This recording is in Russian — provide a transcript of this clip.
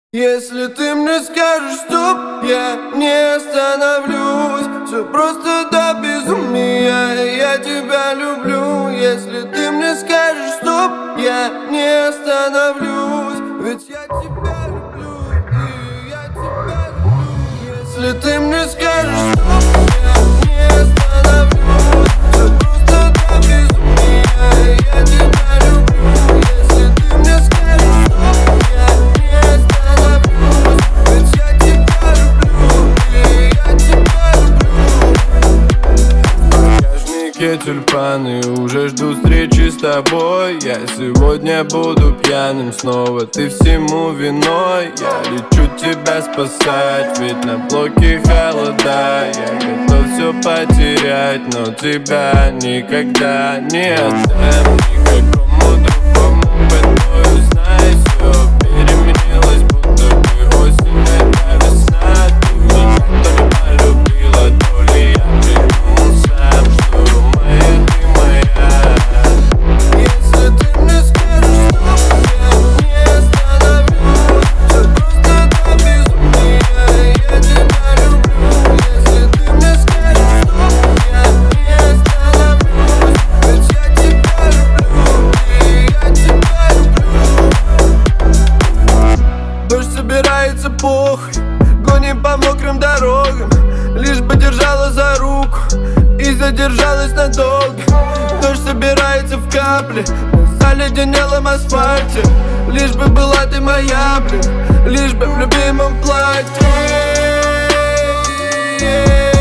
Если ты мне скажешь стоп, я не остановлюсь. Все просто до безумия, я тебя люблю. Если ты мне скажешь стоп, я не остановлюсь. Ведь я тебя люблю, и я тебя люблю. Если ты мне скажешь стоп, я не остановлюсь. Все просто до безумия, я тебя люблю. Если ты мне скажешь стоп, я не остановлюсь. Ведь я тебя люблю, и я тебя люблю. В багажнике тюльпаны уже жду встречи с тобой. Я сегодня буду пьяным снова, ты всему виной. Я лечу тебя спасать, ведь на блоке холода. Я готов все потерять, но тебя никогда не отдам никакому другому. Поэтому знай, все переменилось, будто бы осень, это весна. Ты меня то ли полюбила, то ли я придумал сам, что моя ты моя. Если ты мне скажешь стоп, я не остановлюсь. Все просто до безумия, я тебя люблю. Если ты мне скажешь стоп, я не остановлюсь. Ведь я тебя люблю, и я тебя люблю. Дождь собирается, похуй, гоним по мокрым дорогам. Лишь бы держала за руку и задержалась надолго. Дождь собирается в капли на заледенелом асфальте. Лишь бы была ты моя, блин, лишь бы в любимом платье.